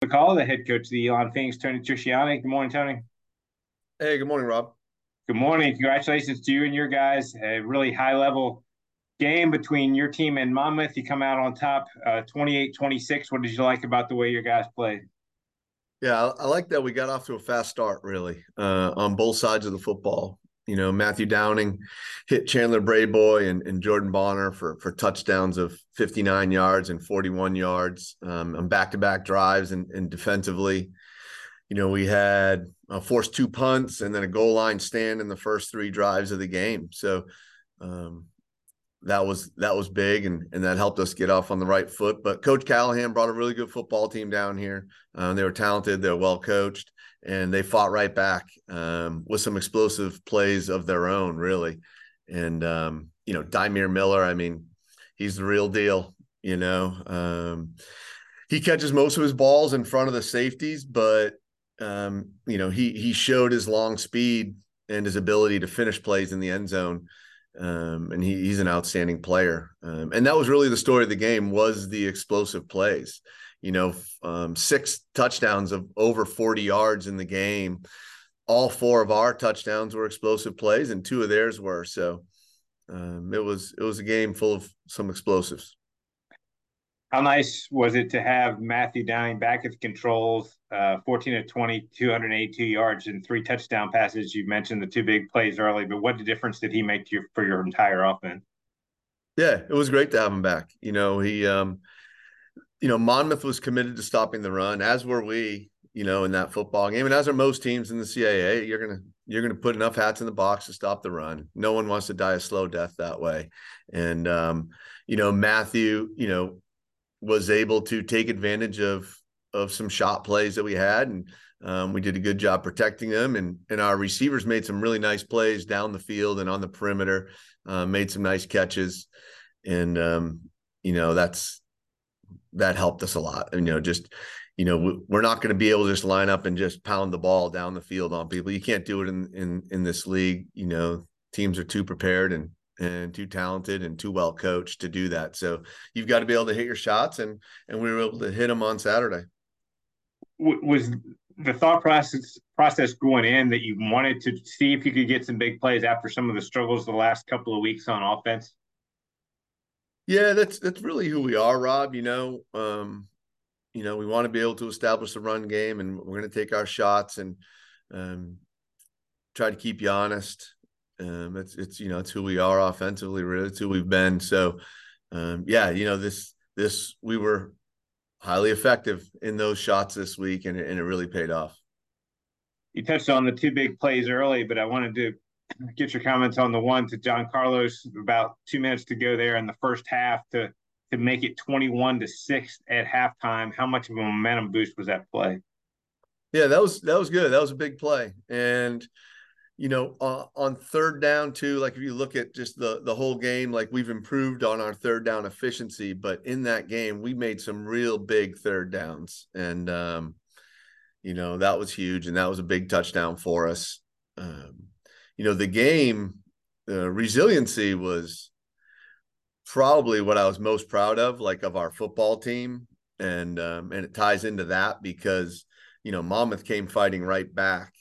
McCall, the head coach of the Elon Phoenix, Tony Trisciani. Good morning, Tony. Hey, good morning, Rob. Good morning. Congratulations to you and your guys. A really high level game between your team and Monmouth. You come out on top 28-26. What did you like about the way your guys played? Yeah, I like that we got off to a fast start, really, on both sides of the football. You know, Matthew Downing hit Chandler Brayboy and Jordan Bonner for touchdowns of 59 yards and 41 yards on back-to-back drives and defensively. You know, we had forced two punts and then a goal line stand in the first three drives of the game. So um, that was big, and that helped us get off on the right foot. But Coach Callahan brought a really good football team down here. They were talented, they were well coached, and they fought right back with some explosive plays of their own, really. And Dymere Miller, I mean, he's the real deal. He catches most of his balls in front of the safeties, but he showed his long speed and his ability to finish plays in the end zone. And he's an outstanding player. And that was really the story of the game, was the explosive plays. Six touchdowns of over 40 yards in the game. All four of our touchdowns were explosive plays, and two of theirs were. So it was a game full of some explosives. How nice was it to have Matthew Downing back at the controls, 14 of 20, 282 yards, and three touchdown passes? You mentioned the two big plays early, but what difference did he make for your entire offense? Yeah, it was great to have him back. Monmouth was committed to stopping the run, as were we, in that football game. And as are most teams in the CAA, you're gonna put enough hats in the box to stop the run. No one wants to die a slow death that way. And Matthew, was able to take advantage of some shot plays that we had, and we did a good job protecting them. And our receivers made some really nice plays down the field and on the perimeter, made some nice catches, and that helped us a lot. And we're not going to be able to just line up and just pound the ball down the field on people. You can't do it in this league. Teams are too prepared and too talented and too well coached to do that. So you've got to be able to hit your shots, and we were able to hit them on Saturday. Was the thought process going in that you wanted to see if you could get some big plays after some of the struggles the last couple of weeks on offense? Yeah, that's really who we are, Rob. We want to be able to establish the run game, and we're going to take our shots and um, try to keep you honest. It's who we are offensively. Really, it's who we've been. So, this we were highly effective in those shots this week, and it really paid off. You touched on the two big plays early, but I wanted to get your comments on the one to John Carlos about 2 minutes to go there in the first half to make it 21-6 at halftime. How much of a momentum boost was that play? Yeah, that was good. That was a big play, and on third down too, like if you look at just the whole game, like we've improved on our third down efficiency, but in that game we made some real big third downs, and that was huge, and that was a big touchdown for us. The game resiliency was probably what I was most proud of, like of our football team, and it ties into that because Monmouth came fighting right back.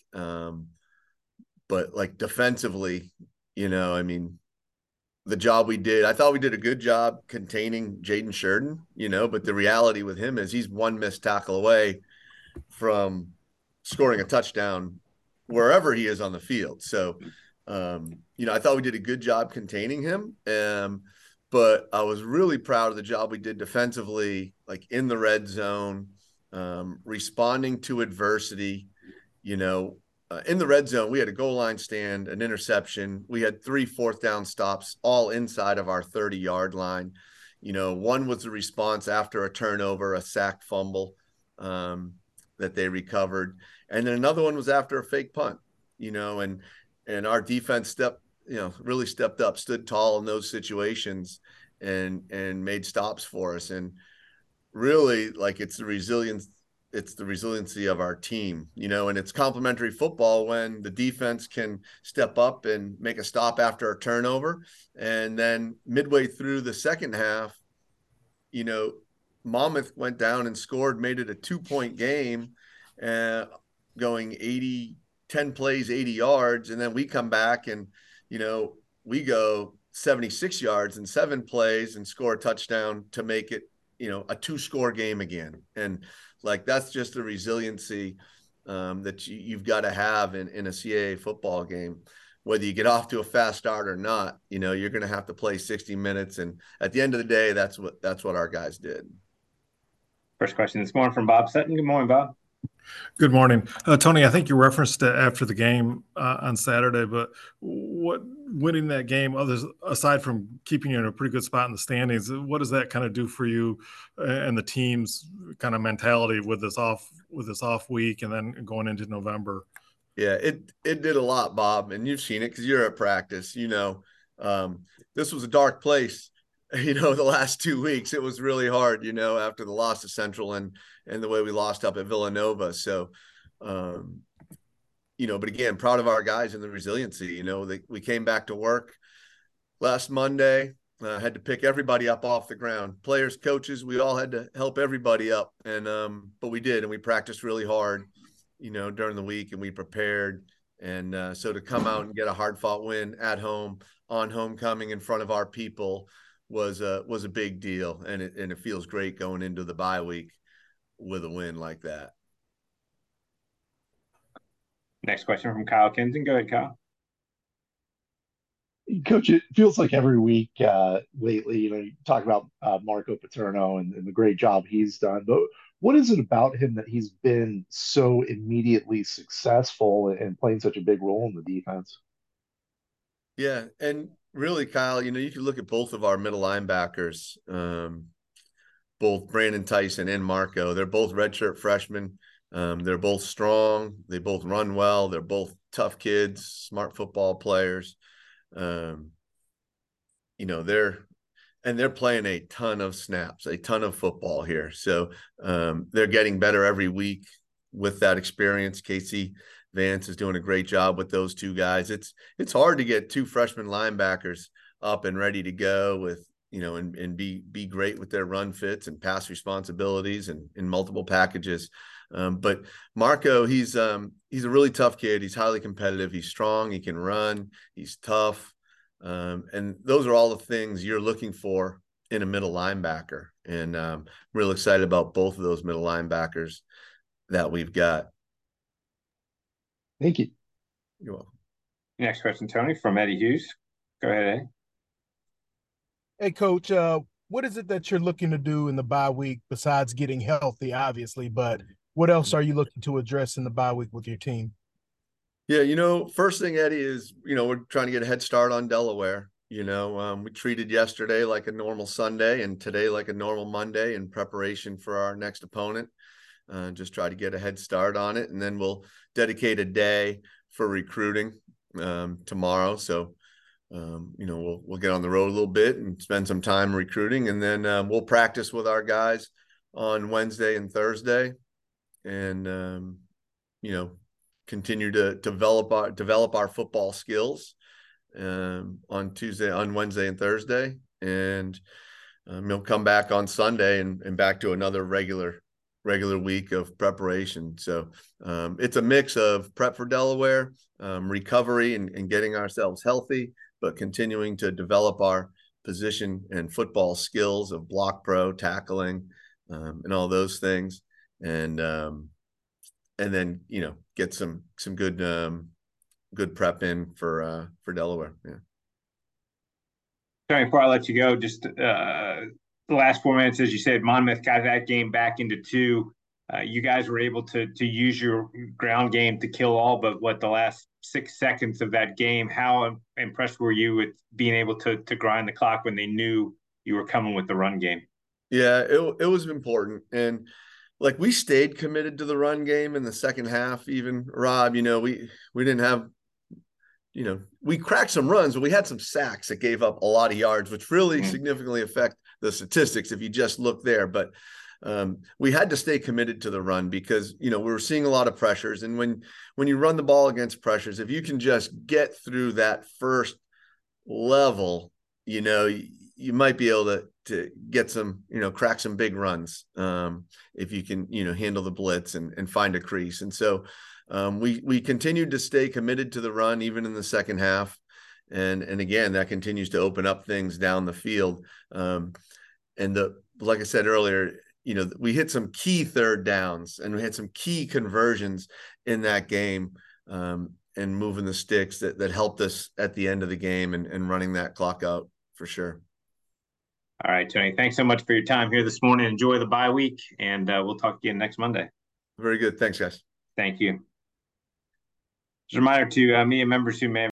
But like defensively, I mean, the job we did, I thought we did a good job containing Jaden Sheridan, but the reality with him is he's one missed tackle away from scoring a touchdown wherever he is on the field. So, I thought we did a good job containing him. But I was really proud of the job we did defensively, like in the red zone, responding to adversity, in the red zone, we had a goal line stand, an interception. We had 3 fourth down stops, all inside of our 30-yard line. One was the response after a turnover, a sack fumble that they recovered. And then another one was after a fake punt, and our defense really stepped up, stood tall in those situations and made stops for us. And really, like, it's the resiliency of our team, and it's complementary football when the defense can step up and make a stop after a turnover. And then midway through the second half, you know, Monmouth went down and scored, made it a 2-point game, going 10 plays, 80 yards. And then we come back and, we go 76 yards in 7 plays and score a touchdown to make it, a 2-score game again. And like, that's just the resiliency that you've got to have in a CAA football game. Whether you get off to a fast start or not, you're going to have to play 60 minutes. And at the end of the day, that's what our guys did. First question this morning from Bob Sutton. Good morning, Bob. Good morning. Tony, I think you referenced it after the game on Saturday, but what winning that game, aside from keeping you in a pretty good spot in the standings, what does that kind of do for you and the team's kind of mentality with this off week and then going into November? Yeah, it did a lot, Bob, and you've seen it because you're at practice. This was a dark place. The last 2 weeks, it was really hard, after the loss to Central and the way we lost up at Villanova. So, but again, proud of our guys and the resiliency. We came back to work last Monday, had to pick everybody up off the ground. Players, coaches, we all had to help everybody up. And, but we did, and we practiced really hard, during the week, and we prepared. And so to come out and get a hard-fought win at home on homecoming in front of our people was a big deal, and it feels great going into the bye week with a win like that. Next question from Kyle Kenton. Go ahead, Kyle. Coach, it feels like every week lately, you talk about Marco Paterno and the great job he's done, but what is it about him that he's been so immediately successful and playing such a big role in the defense? Yeah, and really, Kyle, you can look at both of our middle linebackers, both Brandon Tyson and Marco. They're both redshirt freshmen. They're both strong. They both run well. They're both tough kids, smart football players. They're playing a ton of snaps, a ton of football here. So they're getting better every week with that experience. Casey Vance is doing a great job with those two guys. It's hard to get 2 freshman linebackers up and ready to go with, and be great with their run fits and pass responsibilities and in multiple packages. But Marco, he's a really tough kid. He's highly competitive. He's strong. He can run. He's tough. And those are all the things you're looking for in a middle linebacker. And I'm real excited about both of those middle linebackers that we've got. Thank you. You're welcome. Next question, Tony, from Eddie Hughes. Go ahead, Eddie. Hey, Coach, what is it that you're looking to do in the bye week besides getting healthy, obviously, but what else are you looking to address in the bye week with your team? Yeah, first thing, Eddie, is, we're trying to get a head start on Delaware. We treated yesterday like a normal Sunday and today like a normal Monday in preparation for our next opponent. Just try to get a head start on it, and then we'll dedicate a day for recruiting tomorrow. So, we'll get on the road a little bit and spend some time recruiting, and then we'll practice with our guys on Wednesday and Thursday, and continue to develop our football skills on Wednesday and Thursday, and come back on Sunday and back to another regular week of preparation. So it's a mix of prep for Delaware, recovery and getting ourselves healthy, but continuing to develop our position and football skills of block pro, tackling, and all those things. And then, get some good prep in for Delaware. Yeah. Tony, before I let you go, just the last 4 minutes, as you said, Monmouth got that game back into 2. You guys were able to use your ground game to kill all but the last 6 seconds of that game. How impressed were you with being able to grind the clock when they knew you were coming with the run game? Yeah, it was important. And like, we stayed committed to the run game in the second half. Even Rob, we didn't have, we cracked some runs, but we had some sacks that gave up a lot of yards, which really significantly affect the statistics if you just look there. But we had to stay committed to the run because, we were seeing a lot of pressures. And when you run the ball against pressures, if you can just get through that first level, you you might be able to get some, crack some big runs if you can, handle the blitz and find a crease. And so we continued to stay committed to the run even in the second half. And again, that continues to open up things down the field. Like I said earlier, we hit some key third downs and we had some key conversions in that game and moving the sticks that helped us at the end of the game and running that clock out for sure. All right, Tony, thanks so much for your time here this morning. Enjoy the bye week, and we'll talk again next Monday. Very good. Thanks, guys. Thank you. Just a reminder to me and members who may have